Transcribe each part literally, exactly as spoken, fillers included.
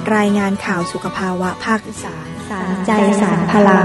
รายงานข่าวสุขภาวะภาคอีสานสารใจสารพลัง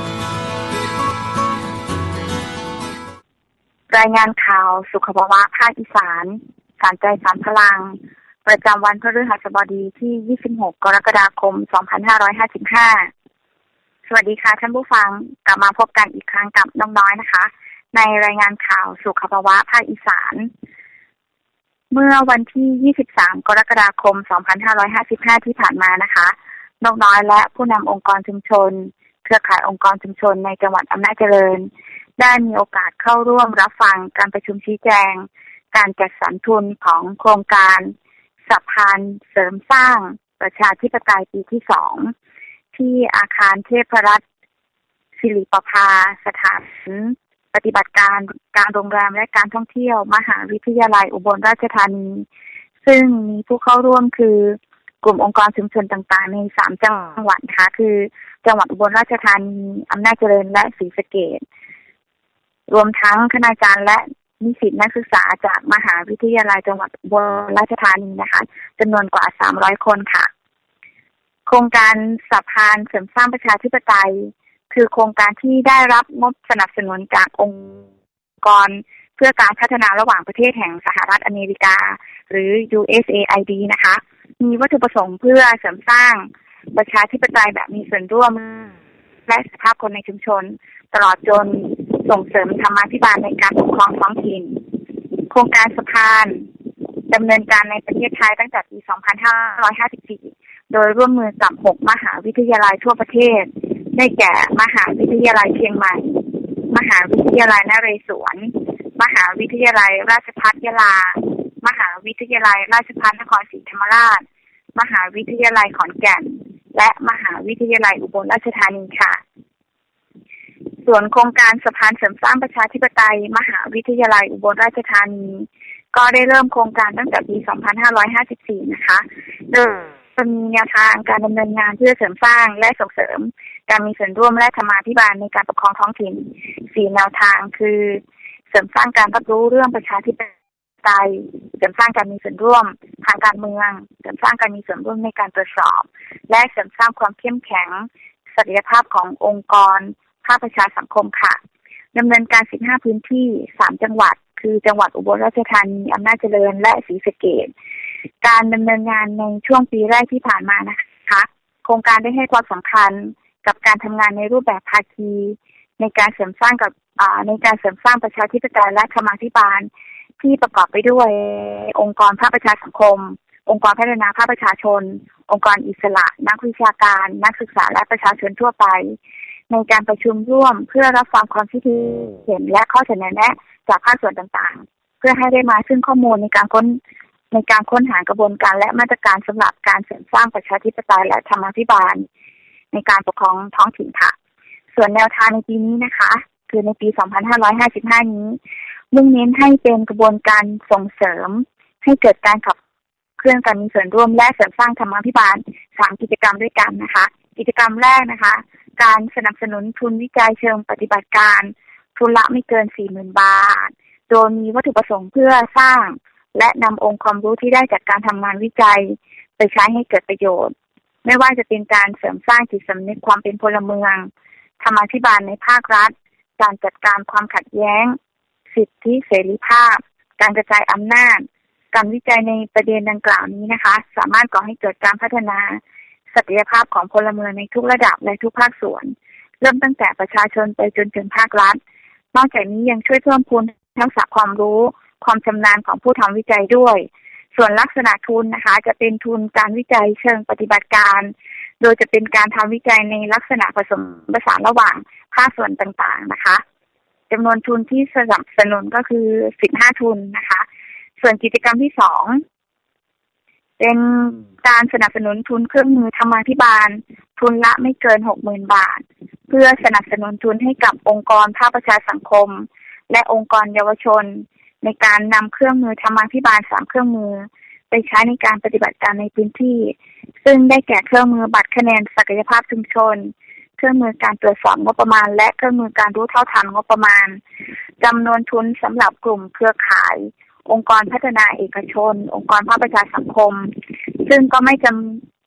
รายงานข่าวสุขภาวะภาคอีสานสารใจสารพลังประจำวันพฤหัสบดีที่ยี่สิบหกกรกฎาคมสองพันห้าร้อยห้าสิบห้าสวัสดีค่ะท่านผู้ฟังกลับมาพบกันอีกครั้งกับน้องน้อยนะคะในรายงานข่าวสุขภาวะภาคอีสานเมื่อวันที่ยี่สิบสามกรกฎาคมสองพันห้าร้อยห้าสิบห้าที่ผ่านมานะคะนกน้อยและผู้นำองค์กรชุมชนเครือข่ายองค์กรชุมชนในจังหวัดอำนาจเจริญได้มีโอกาสเข้าร่วมรับฟังการประชุมชี้แจงการจัดสรรทุนของโครงการสะพานเสริมสร้างประชาธิปไตยปีที่สองที่อาคารเทพรัตน์ศิริประภาสถานปฏิบัติการการโรงแรมและการท่องเที่ยวมหาวิทยาลัยอุบลราชธานีซึ่งมีผู้เข้าร่วมคือกลุ่มองค์กรชุมชนต่างๆในสามจังหวัดนะคะคือจังหวัดอุบลราชธานีอำนาจเจริญและศรีสะเกษรวมทั้งคณาจารย์และนิสิตนักศึกษาจากมหาวิทยาลัยจังหวัดอุบลราชธานีนะคะจำนวนกว่าสามร้อยคนค่ะโครงการสะพานเสริมสร้างประชาธิปไตยคือโครงการที่ได้รับงบสนับสนุนจากองค์กรเพื่อการพัฒนาระหว่างประเทศแห่งสหรัฐอเมริกาหรือ ยู เอส เอ ไอ ดี นะคะมีวัตถุประสงค์เพื่อเสริมสร้างประชาธิปไตยแบบมีส่วนร่วมและสภาพคนในชุมชนตลอดจนส่งเสริมธรรมาภิบาลในการปกครองท้องถิ่นโครงการสะพานดำเนินการในประเทศไทยตั้งแต่ปีสองพันห้าร้อยห้าสิบสี่โดยร่วมมือกับหกมหาวิทยาลัยทั่วประเทศได้แก่มหาวิทยาลัยเชียงใหม่มหาวิทยาลัยนเรศวรมหาวิทยาลัยราชภัฏยะลามหาวิทยาลัยราชภัฏนครศรีธรรมราชมหาวิทยาลัยขอนแก่นและมหาวิทยาลัยอุบลราชธานีค่ะส่วนโครงการสะพานเสริมสร้างประชาธิปไตยมหาวิทยาลัยอุบลราชธานีก็ได้เริ่มโครงการตั้งแต่ปีสองพันห้าร้อยห้าสิบสี่นะคะโดยจะมีแนวทางการดำเนินงานเพื่อเสริมสร้างและส่งเสริมการมีส่วนร่วมและธรรมาภิบาลในการปกครองท้องถิ่นสี่แนวทางคือเสริมสร้างการรับรู้เรื่องประชาธิปไตยเสริมสร้างการมีส่วนร่วมทางการเมืองเสริมสร้างการมีส่วนร่วมในการตรวจสอบและเสริมสร้างความเข้มแข็งศักยภาพขององค์กรภาคประชาสังคมค่ะดำเนินการสิบห้าพื้นที่สามจังหวัดคือจังหวัดอุบลราชธานีอำนาจเจริญและศรีสะเกษการดำเนินงานในช่วงปีแรกที่ผ่านมานะคะโครงการได้ให้ความสำคัญกับการทำงานในรูปแบบภาคีในการเสริมสร้างกับในการเสริมสร้างประชาธิปไตยและธรรมาภิบาลที่ประกอบไปด้วยองค์กรภาคประชาสังคมองค์กรพัฒนาภาคประชาชนองค์กรอิสระนักวิชาการนักศึกษาและประชาชนทั่วไปในการประชุมร่วมเพื่อรับฟังความคิดเห็นและข้อเสนอแนะจากภาคส่วนต่างๆเพื่อให้ได้มาซึ่งข้อมูลในการค้นในการค้นหากระบวนการและมาตรการสำหรับการเสริมสร้างประชาธิปไตยและธรรมาภิบาลในการปกครองท้องถิ่นค่ะส่วนแนวทางในปีนี้นะคะคือในปีสองพันห้าร้อยห้าสิบห้านี้มุ่งเน้นให้เป็นกระบวนการส่งเสริมให้เกิดการขับเคลื่อนการมีส่วนร่วมและเสริมสร้างธรรมาภิบาลสามกิจกรรมด้วยกันนะคะกิจกรรมแรกนะคะการสนับสนุนทุนวิจัยเชิงปฏิบัติการทุนละไม่เกิน สี่หมื่น บาทโดยมีวัตถุประสงค์เพื่อสร้างและนำองค์ความรู้ที่ได้จากการทำงานวิจัยไปใช้ให้เกิดประโยชน์ไม่ว่าจะเป็นการเสริมสร้างจิตสำนึกความเป็นพลเมืองธรรมาภิบาลในภาครัฐการจัดการความขัดแย้งสิทธิเสรีภาพการกระจายอำนาจการวิจัยในประเด็นดังกล่าวนี้นะคะสามารถก่อให้เกิดการพัฒนาศักยภาพของพลเมืองในทุกระดับและทุกภาคส่วนเริ่มตั้งแต่ประชาชนไปจนถึงภาครัฐนอกจากนี้ยังช่วยเพิ่มพูนทักษะความรู้ความชำนาญของผู้ทำวิจัยด้วยส่วนลักษณะทุนนะคะจะเป็นทุนการวิจัยเชิงปฏิบัติการโดยจะเป็นการทำวิจัยในลักษณะผสมผสานระหว่างภาคส่วนต่างๆนะคะจำนวนทุนที่สนับสนุนก็คือสิบห้าทุนนะคะส่วนกิจกรรมที่สองเป็นการสนับสนุนทุนเครื่องมือธรรมาภิบาลทุนละไม่เกิน หกหมื่น บาทเพื่อสนับสนุนทุนให้กับองค์กรภาคประชาสังคมและองค์กรเยาวชนในการนำเครื่องมือธรรมาภิบาลสามเครื่องมือไปใช้ในการปฏิบัติการในพื้นที่ซึ่งได้แก่เครื่องมือบัตรคะแนนศักยภาพชุมชนเครื่องมือการตรวจสอบงบประมาณและเครื่องมือการรู้เท่าทันงบประมาณจำนวนทุนสำหรับกลุ่มเครือข่าย องค์กรพัฒนาเอกชนองค์กรภาคประชาสังคมซึ่งก็ไม่จ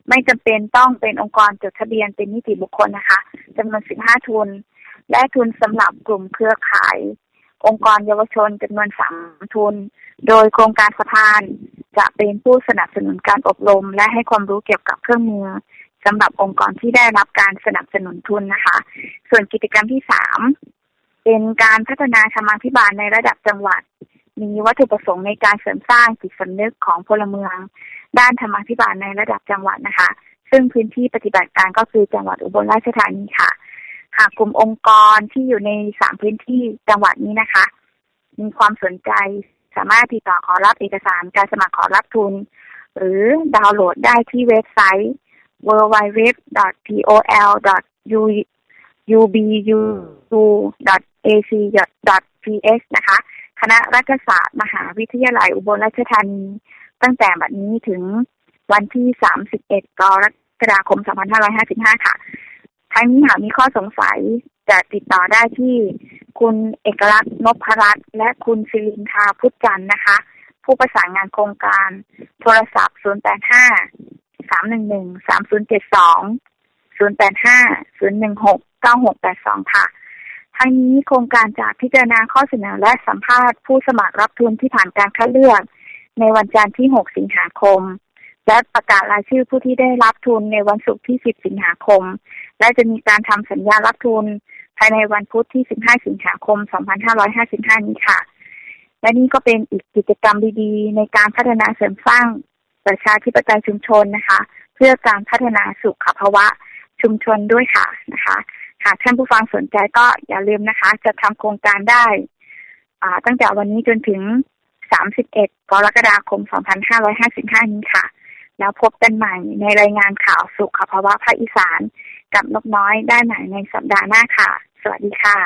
ไม่จำเป็นต้องเป็นองค์กรจดทะเบียนเป็นนิติบุคคลนะคะจำนวนสิบห้าทุนและทุนสำหรับกลุ่มเครือข่ายองค์กรเยาวชนจำนวนสามทุนโดยโครงการสะพานจะเป็นผู้สนับสนุนการอบรมและให้ความรู้เกี่ยวกับเครื่องมือสำหรับองค์กรที่ได้รับการสนับสนุนทุนนะคะส่วนกิจกรรมที่สามเป็นการพัฒนาธรรมาภิบาลในระดับจังหวัดมีวัตถุประสงค์ในการเสริมสร้างจิตสำนึกของพลเมืองด้านธรรมาภิบาลในระดับจังหวัดนะคะซึ่งพื้นที่ปฏิบัติการก็คือจังหวัดอุบลราชธานีค่ะหากกลุ่มองค์กรที่อยู่ในสามพื้นที่จังหวัดนี้นะคะมีความสนใจสามารถติดต่อขอรับเอกสารการสมัครขอรับทุนหรือดาวน์โหลดได้ที่เว็บไซต์ ดับเบิลยู ดับเบิลยู ดับเบิลยู ดอท พี โอ แอล ดอท ยู บี ยู ดอท เอ ซี ดอท ที เอช นะคะคณะรัฐศาสตร์มหาวิทยาลัยอุบลราชธานีตั้งแต่บัดนี้ถึงวันที่สามสิบเอ็ดกรกฎาคมสองพันห้าร้อยห้าสิบห้าค่ะทั้งนี้หากมีข้อสงสัยจะติดต่อได้ที่คุณเอกลักษณ์นพรัตน์และคุณศิรินทราพุทธจันทร์นะคะผู้ประสานงานโครงการโทรศัพท์ศูนย์ แปด ห้า สาม หนึ่ง หนึ่ง สาม ศูนย์ เจ็ด สอง ศูนย์ แปด ห้า ศูนย์ หนึ่ง หก เก้า หก แปด สองค่ะทั้งนี้โครงการจะพิจารณาข้อเสนอและสัมภาษณ์ผู้สมัครรับทุนที่ผ่านการคัดเลือกในวันจันทร์ที่หกสิงหาคมและประกาศรายชื่อผู้ที่ได้รับทุนในวันศุกร์ที่สิบสิงหาคมและจะมีการทำสัญญารับทุนภายในวันพุธที่สิบห้าสิงหาคมสองพันห้าร้อยห้าสิบห้านี้ค่ะและนี่ก็เป็นอีกกิจกรรมดีๆในการพัฒนาเสริมสร้างประชาธิปไตยชุมชนนะคะเพื่อการพัฒนาสุขภาวะชุมชนด้วยค่ะนะคะหากท่านผู้ฟังสนใจก็อย่าลืมนะคะจะทำโครงการได้อ่าตั้งแต่วันนี้จนถึงสามสิบเอ็ดกรกฎาคมสองพันห้าร้อยห้าสิบห้านี้ค่ะแล้วพบกันใหม่ในรายงานข่าวสุขภาวะภาคอีสานกับนกน้อยได้ใหม่ในสัปดาห์หน้าค่ะสวัสดีค่ะ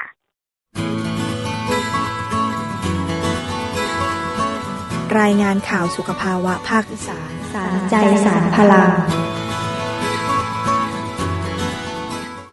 รายงานข่าวสุขภาวะภาคอีสานสารใจสารพลัง